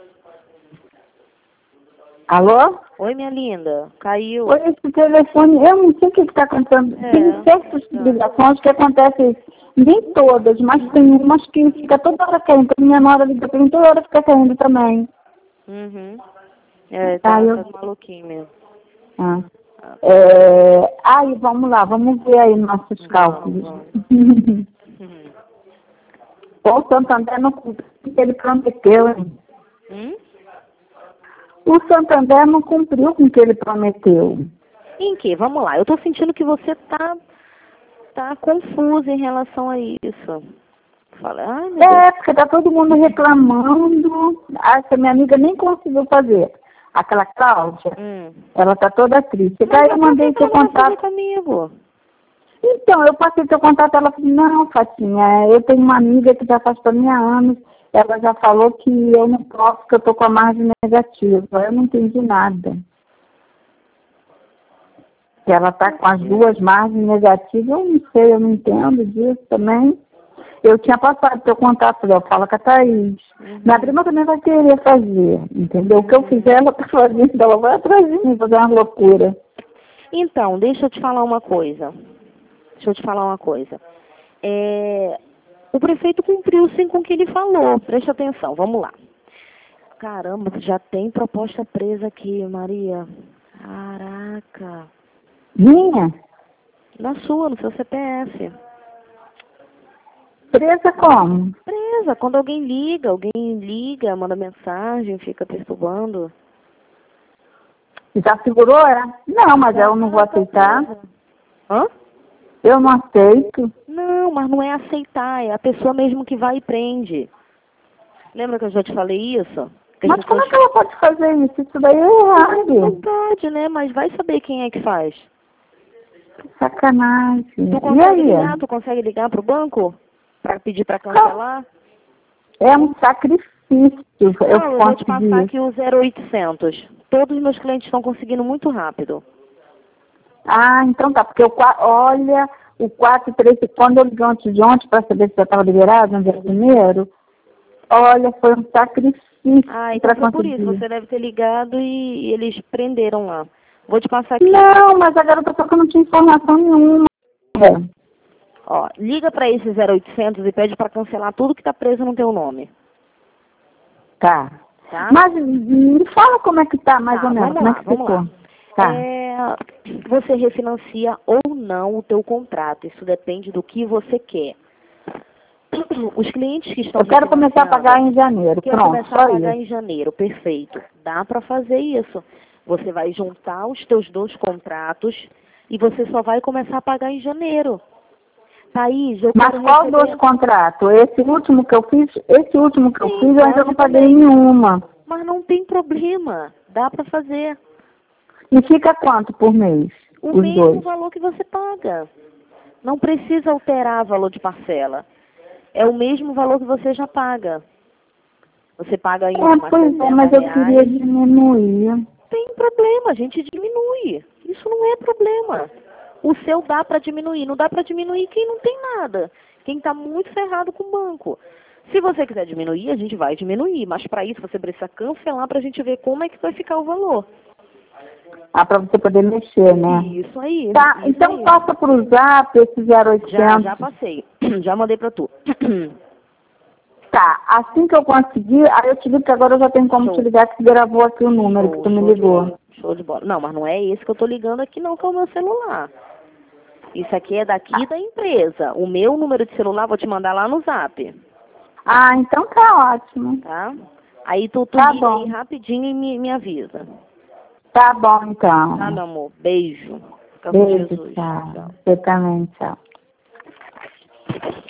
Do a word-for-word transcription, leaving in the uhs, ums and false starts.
Alô? Oi, minha linda. Caiu. Oi, esse telefone, eu não sei o que está acontecendo. É, Tem certas tá. ligações que acontecem, nem todas, mas tem umas que fica toda hora caindo. Minha nora liga para mim, toda hora fica caindo também. Uhum. É, tá, Ah, eu... tá maluquinho mesmo. Ah. É... Aí, vamos lá, vamos ver aí nossos cálculos. Uhum. O Santander não cumpriu o que ele prometeu, hein? Hum? O Santander não cumpriu com o que ele prometeu. Em que? Vamos lá. Eu tô sentindo que você tá, tá confusa em relação a isso. Fala, ai, meu Deus. É, porque tá todo mundo reclamando. Essa minha amiga nem conseguiu fazer. Aquela Cláudia, Hum. ela tá toda triste. Mas Daí eu por que mandei que seu ela não vai fazer contato. comigo? Então, eu passei seu contato, ela falou, não, Fatinha, eu tenho uma amiga que já faz pra mim há anos, ela já falou que eu não posso, que eu tô com a margem negativa. Eu não entendi nada. Que ela tá com as duas margens negativas, eu não sei, eu não entendo disso também. Eu tinha passado seu contato, eu falo com a Thaís. Uhum. Minha prima também vai querer fazer, entendeu? O que eu fizer, ela tá fazendo, ela vai atrás de mim fazer uma loucura. Então, deixa eu te falar uma coisa. Deixa eu te falar uma coisa. É, o prefeito cumpriu sim com o que ele falou. Preste atenção, vamos lá. Caramba, já tem proposta presa aqui, Maria. Caraca. Minha? Na sua, no seu C P F. Presa como? Presa, quando alguém liga, alguém liga, manda mensagem, fica perturbando. Já segurou, é? Não, mas eu não vou aceitar. Hã? Eu não aceito. Não, mas não é aceitar, é a pessoa mesmo que vai e prende. Lembra que eu já te falei isso? Que as Mas como pessoas... é que ela pode fazer isso? Isso daí é Não errado. pode, né? Mas vai saber quem é que faz. Que sacanagem. Tu E consegue aí? ligar? Tu consegue ligar pro banco? Pra pedir pra cancelar? É um sacrifício. Eu Não, eu vou te passar consegui. aqui o zero oitocentos. Todos os meus clientes estão conseguindo muito rápido. Ah, então tá, porque o qua- olha, o quatro três, quando eu liguei antes de ontem para saber se já estava liberado no dia primeiro, olha, foi um sacrifício Ah, então para foi por isso. conseguir. Você deve ter ligado e eles prenderam lá. Vou te passar aqui. Não, mas a garota falou que eu não tinha informação nenhuma. Ó, liga para esse zero oitocentos e pede para cancelar tudo que tá preso no teu nome. Tá. Tá? Mas me fala como é que tá, mais Tá, ou menos, vamos como é lá, que vamos ficou. lá. Tá. É, você refinancia ou não o teu contrato. Isso depende do que você quer. Os clientes que estão Eu quero começar a pagar em janeiro. quer Pronto, começar a só pagar isso. em janeiro, perfeito. Dá para fazer isso. Você vai juntar os teus dois contratos e você só vai começar a pagar em janeiro. Thaís, eu Mas quero qual receber... dos contratos? Esse último que eu fiz, esse último que eu Sim, fiz, eu ainda pode não paguei também. nenhuma. Mas não tem problema. Dá para fazer. E fica quanto por mês? O Os mesmo dois? valor que você paga. Não precisa alterar o valor de parcela. É o mesmo valor que você já paga. Você paga em É, umas pois é, sessenta mas eu reais. queria diminuir. Não tem problema, a gente diminui. Isso não é problema. O seu dá para diminuir. Não dá para diminuir quem não tem nada. Quem está muito ferrado com o banco. Se você quiser diminuir, a gente vai diminuir. Mas para isso você precisa cancelar para a gente ver como é que vai ficar o valor. Ah, para você poder mexer, né? Isso aí. Tá, Isso então aí. passa pro zap esse zero oitocentos. Já, já passei. Já mandei para tu. Tá, assim que eu conseguir, aí eu te ligo que agora eu já tenho como Show. te ligar que gravou aqui o número Show, que tu me show de ligou. bola. Show de bola. Não, mas não é esse que eu tô ligando aqui não, que é o meu celular. Isso aqui é daqui da empresa. O meu número de celular vou te mandar lá no zap. Ah, então tá ótimo. Tá? Aí tu, tu Tá liga bom. aí rapidinho e me, me avisa. Tá bom, então. Tá, meu amor? Beijo. Fica com Beijo, Jesus. tchau. Tchau. Você também, tchau.